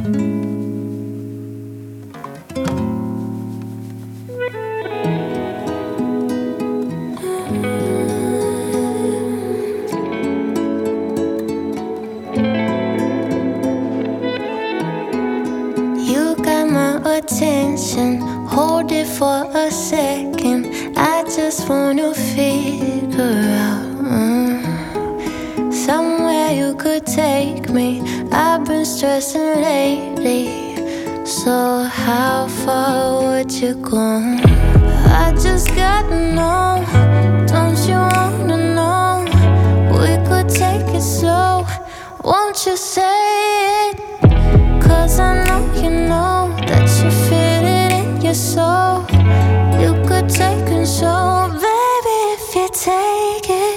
You got my attention, hold it for a second. I just wanna figure out somewhere you could take me. I've been stressing lately, so how far would you go? I just gotta know, don't you wanna know? We could take it slow, won't you say it? 'Cause I know you know that you feel it in your soul. You could take control, baby, if you take it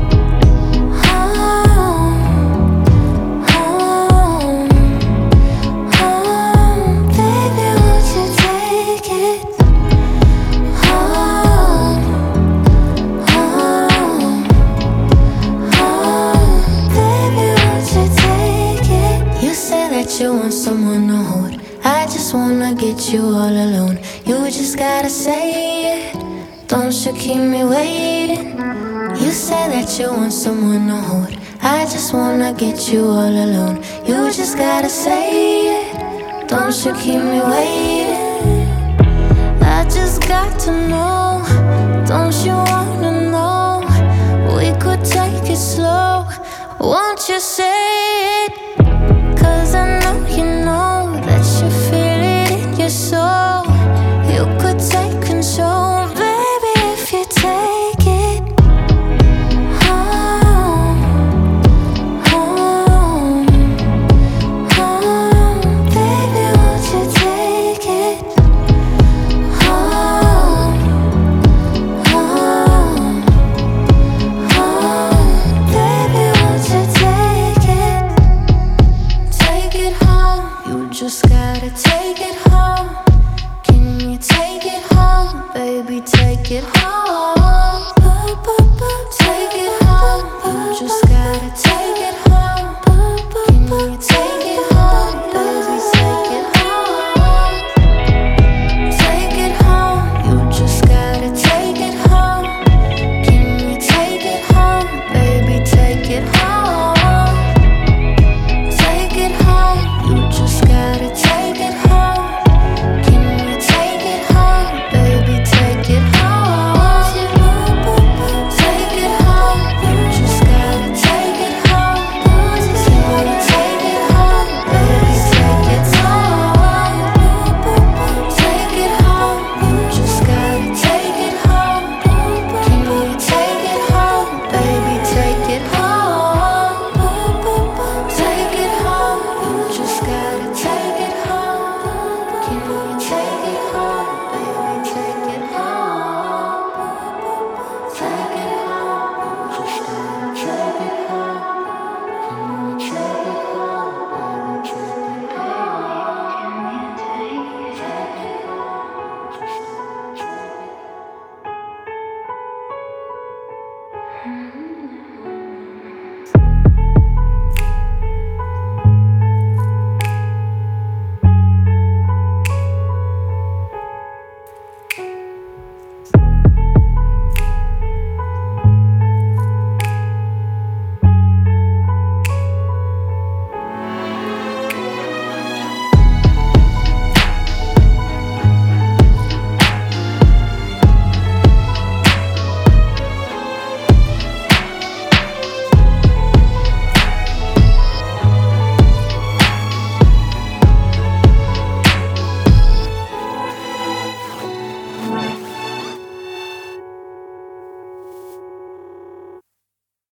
home, home, home. Baby, won't you take it home, home, home. Baby, won't you take it? You say that you want someone to hold, I just wanna get you all alone. You just gotta say it, don't you keep me waiting. You say that you want someone to hold, I just wanna get you all alone. You just gotta say it, don't you keep me waiting. I just got to know, don't you wanna know? We could take it slow, won't you say it? 'Cause I know you know that you feel it in your soul. You could take control, baby, if you take it home, home, home. Baby, won't you take it home, home, home. Baby, won't you take it? Take it home, you just gotta take it home. Can you take it home, baby, take it home. Take it home, you just gotta take it home. Can you take